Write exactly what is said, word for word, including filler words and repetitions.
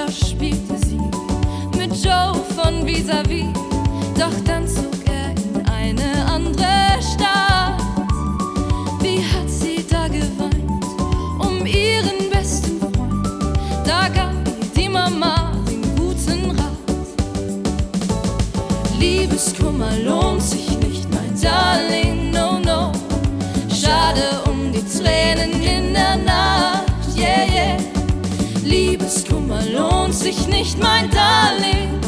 spielte sie mit Joe von Vis-a-vis. Doch dann zog er in eine andere Stadt. Wie hat sie da geweint um ihren besten Freund? Da gab ihr die Mama den guten Rat: Liebeskummer lohnt sich nicht, mein Darling, no, no. Schade um die Tränen in der Nacht, yeah, yeah. Liebeskummer lohnt sich nicht, mein Darling.